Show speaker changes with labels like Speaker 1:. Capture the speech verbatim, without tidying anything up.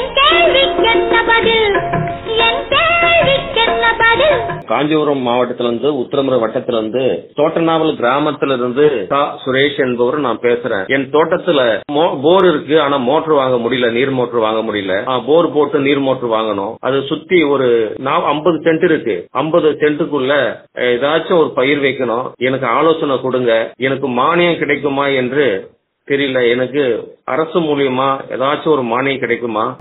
Speaker 1: காஞ்சிபுரம் மாவட்டத்திலிருந்து உத்திரமர வட்டத்திலிருந்து தோட்டநாவல் கிராமத்திலிருந்து சுரேஷ் என்பவர் நான் பேசுறேன். என் தோட்டத்துல போர் இருக்கு, ஆனா மோட்டர் வாங்க முடியல, நீர் மோட்டர் வாங்க முடியல. போர் போட்டு நீர் மோட்டர் வாங்கணும். அது சுத்தி ஒரு ஐம்பது சென்ட் இருக்கு. ஐம்பது சென்ட்டுக்குள்ள ஏதாச்சும் ஒரு பயிர் வைக்கணும். எனக்கு ஆலோசனை கொடுங்க. எனக்கு மானியம் கிடைக்குமா என்று தெரியல. எனக்கு அரசு மூலியமா ஏதாச்சும் ஒரு மானியம் கிடைக்குமா?